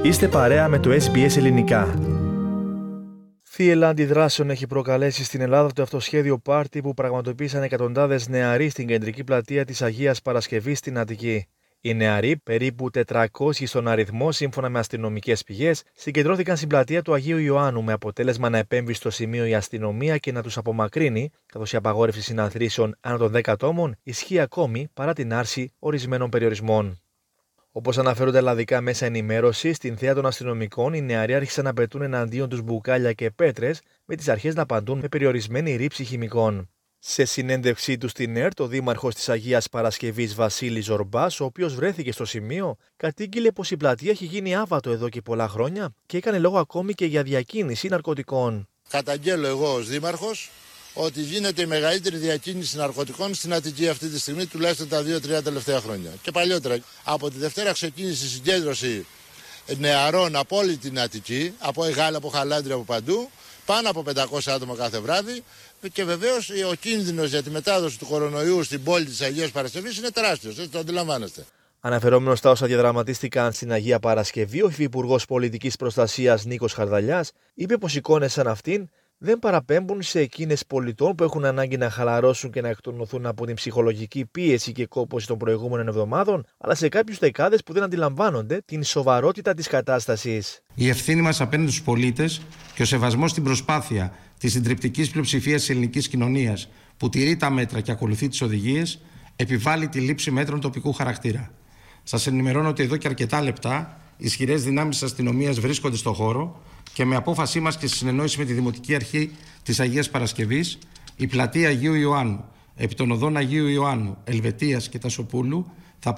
Είστε παρέα με το SBS Ελληνικά. Θύελλα αντιδράσεων έχει προκαλέσει στην Ελλάδα το αυτοσχέδιο πάρτι που πραγματοποίησαν εκατοντάδες νεαροί στην κεντρική πλατεία της Αγίας Παρασκευής στην Αττική. Οι νεαροί, περίπου 400 στον αριθμό σύμφωνα με αστυνομικές πηγές, συγκεντρώθηκαν στην πλατεία του Αγίου Ιωάννου με αποτέλεσμα να επέμβει στο σημείο η αστυνομία και να τους απομακρύνει, καθώς η απαγόρευση συναθρήσεων άνω των 10 ατόμων ισχύει ακόμη παρά την άρση ορισμένων περιορισμών. Όπως αναφέρονται ελλαδικά μέσα ενημέρωση, στην θέα των αστυνομικών, οι νεαροί άρχισαν να πετούν εναντίον τους μπουκάλια και πέτρες, με τις αρχές να απαντούν με περιορισμένη ρήψη χημικών. Σε συνέντευξή του στην ΕΡΤ, ο δήμαρχος της Αγίας Παρασκευής Βασίλης Ζορμπάς, ο οποίος βρέθηκε στο σημείο, κατήγγειλε πως η πλατεία έχει γίνει άβατο εδώ και πολλά χρόνια και έκανε λόγο ακόμη και για διακίνηση ναρκωτικών. Καταγγέλλω εγώ ως δήμαρχος ότι γίνεται η μεγαλύτερη διακίνηση ναρκωτικών στην Αττική αυτή τη στιγμή, τουλάχιστον τα 2-3 τελευταία χρόνια. Και παλιότερα. Από τη Δευτέρα ξεκίνησε η συγκέντρωση νεαρών από όλη την Αττική, από Εγάλα, από Χαλάντρια, από παντού, πάνω από 500 άτομα κάθε βράδυ. Και βεβαίως ο κίνδυνος για τη μετάδοση του κορονοϊού στην πόλη της Αγίας Παρασκευής είναι τεράστιος, έτσι το αντιλαμβάνεστε. Αναφερόμενος στα όσα διαδραματίστηκαν στην Αγία Παρασκευή, ο Υφυπουργός Πολιτικής Προστασίας Νίκος Χαρδαλιάς είπε πως εικόνες σαν αυτήν δεν παραπέμπουν σε εκείνες πολιτών που έχουν ανάγκη να χαλαρώσουν και να εκτονωθούν από την ψυχολογική πίεση και κόπωση των προηγούμενων εβδομάδων, αλλά σε κάποιους δεκάδες που δεν αντιλαμβάνονται την σοβαρότητα της κατάστασης. Η ευθύνη μας απέναντι στους πολίτες και ο σεβασμός στην προσπάθεια της συντριπτικής πλειοψηφίας της ελληνικής κοινωνίας που τηρεί τα μέτρα και ακολουθεί τις οδηγίες, επιβάλλει τη λήψη μέτρων τοπικού χαρακτήρα. Σας ενημερώνω ότι εδώ και αρκετά λεπτά ισχυρές δυνάμεις της αστυνομίας βρίσκονται στο χώρο και με απόφασή μας και στη συνεννόηση με τη Δημοτική Αρχή της Αγίας Παρασκευής, η πλατεία Αγίου Ιωάννου, επί των οδών Αγίου Ιωάννου, Ελβετίας και Τασοπούλου, θα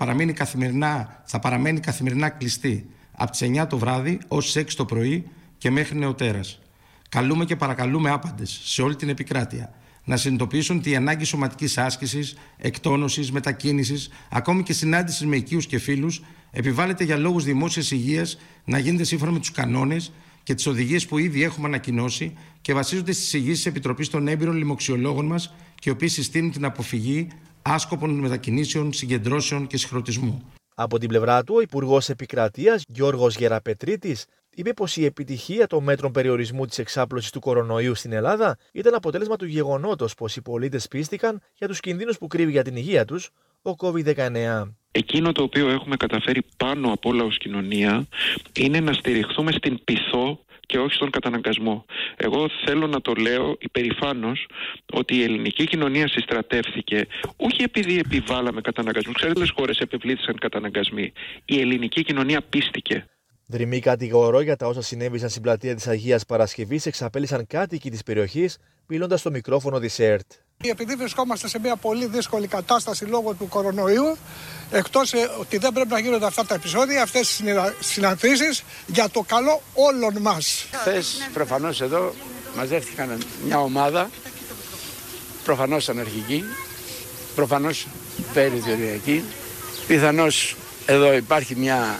παραμένει καθημερινά κλειστή από τις 9 το βράδυ ως τις 6 το πρωί και μέχρι νεοτέρας. Καλούμε και παρακαλούμε άπαντες σε όλη την επικράτεια να συνειδητοποιήσουν ότι η ανάγκη σωματικής άσκησης, εκτόνωσης, μετακίνησης, ακόμη και συνάντησης με οικείους και φίλους, επιβάλλεται για λόγους δημόσιας υγείας να γίνεται σύμφωνα με τους κανόνες και τις οδηγίες που ήδη έχουμε ανακοινώσει και βασίζονται στις εισηγήσεις της Επιτροπής των έμπειρων λοιμοξιολόγων μας και οι οποίοι συστήνουν την αποφυγή άσκοπων μετακινήσεων, συγκεντρώσεων και συγχρονισμού. Από την πλευρά του, ο Υπουργός Επικρατείας Γιώργος Γεραπετρίτης είπε πως η επιτυχία των μέτρων περιορισμού της εξάπλωσης του κορονοϊού στην Ελλάδα ήταν αποτέλεσμα του γεγονότος πως οι πολίτες πίστηκαν για τους κινδύνους που κρύβει για την υγεία τους ο COVID-19. Εκείνο το οποίο έχουμε καταφέρει πάνω απ' όλα ως κοινωνία είναι να στηριχθούμε στην πειθό και όχι στον καταναγκασμό. Εγώ θέλω να το λέω υπερηφάνως ότι η ελληνική κοινωνία συστρατεύθηκε όχι επειδή επιβάλαμε καταναγκασμού. Ξέρετε, άλλες χώρες επιβλήθησαν καταναγκασμοί. Η ελληνική κοινωνία πίστηκε. Δρυμή κατηγορώ για τα όσα συνέβησαν στην πλατεία της Αγίας Παρασκευής εξαπέλυσαν κάτοικοι της περιοχής, μιλώντας στο μικρόφωνο της ΕΡΤ. Επειδή βρισκόμαστε σε μια πολύ δύσκολη κατάσταση λόγω του κορονοϊού, εκτός ότι δεν πρέπει να γίνονται αυτά τα επεισόδια, αυτές τις συναντήσεις για το καλό όλων μας. Χθες προφανώς εδώ μαζεύτηκαν μια ομάδα, προφανώς αναρχική, προφανώς περιθωριακή, πιθανώς εδώ υπάρχει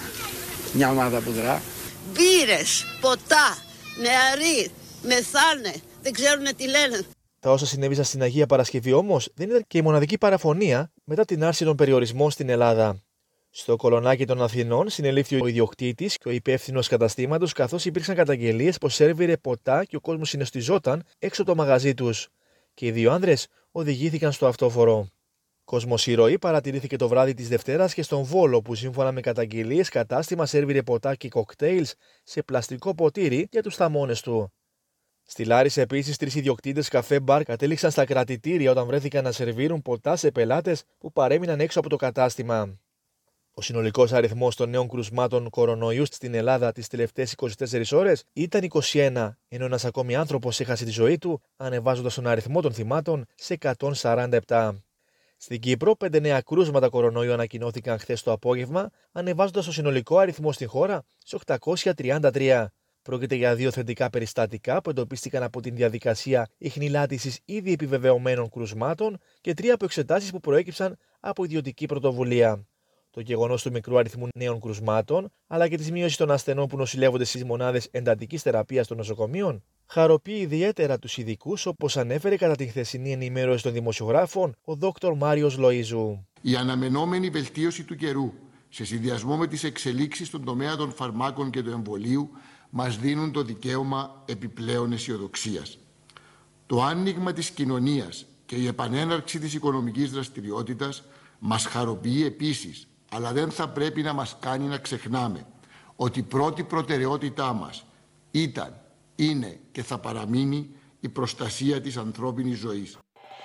μια ομάδα που δρά. Μπύρες, ποτά, νεαροί, μεθάνε, δεν ξέρουν τι λένε. Τα όσα συνέβησαν στην Αγία Παρασκευή όμως δεν ήταν και η μοναδική παραφωνία μετά την άρση των περιορισμών στην Ελλάδα. Στο Κολονάκι των Αθηνών συνελήφθη ο ιδιοκτήτης και ο υπεύθυνος καταστήματος, καθώς υπήρξαν καταγγελίες πως σέρβιρε ποτά και ο κόσμος συνοστιζόταν έξω από το μαγαζί τους. Και οι δύο άνδρες οδηγήθηκαν στο αυτόφορο. Κοσμοσυρωή παρατηρήθηκε το βράδυ της Δευτέρας και στον Βόλο, που σύμφωνα με καταγγελίες κατάστημα σέρβιρε ποτά και κοκτέιλς σε πλαστικό ποτήρι για τους θαμώνες του. Στη Λάρισα επίσης 3 ιδιοκτήτες καφέ μπαρ κατέληξαν στα κρατητήρια όταν βρέθηκαν να σερβίρουν ποτά σε πελάτες που παρέμειναν έξω από το κατάστημα. Ο συνολικός αριθμός των νέων κρουσμάτων κορονοϊού στην Ελλάδα τις τελευταίες 24 ώρες ήταν 21, ενώ ένας ακόμη άνθρωπος έχασε τη ζωή του, ανεβάζοντας τον αριθμό των θυμάτων σε 147. Στην Κύπρο, 5 νέα κρούσματα κορονοϊού ανακοινώθηκαν χθες το απόγευμα, ανεβάζοντας το συνολικό αριθμό στην χώρα σε 833. Πρόκειται για 2 θετικά περιστατικά που εντοπίστηκαν από την διαδικασία ιχνηλάτησης ήδη επιβεβαιωμένων κρουσμάτων και 3 από εξετάσεις που προέκυψαν από ιδιωτική πρωτοβουλία. Το γεγονός του μικρού αριθμού νέων κρουσμάτων, αλλά και της μείωσης των ασθενών που νοσηλεύονται στις μονάδες εντατικής θεραπείας των νοσοκομείων, χαροποιεί ιδιαίτερα τους ειδικούς, όπως ανέφερε κατά την χθεσινή ενημέρωση των δημοσιογράφων ο Δ. Μάριος Λοΐζου. Η αναμενόμενη βελτίωση του καιρού σε συνδυασμό με τις εξελίξεις στον τομέα των φαρμάκων και του εμβολίου, μας δίνουν το δικαίωμα επιπλέον αισιοδοξίας. Το άνοιγμα της κοινωνίας και η επανέναρξη της οικονομικής δραστηριότητας μας χαροποιεί επίσης, αλλά δεν θα πρέπει να μας κάνει να ξεχνάμε ότι η πρώτη προτεραιότητά μας ήταν, είναι και θα παραμείνει η προστασία της ανθρώπινης ζωής.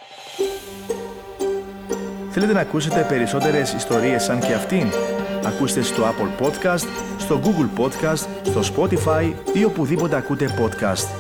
Θέλετε να ακούσετε περισσότερες ιστορίες σαν και αυτήν? Ακούστε στο Apple Podcast, στο Google Podcast, στο Spotify ή οπουδήποτε ακούτε podcast.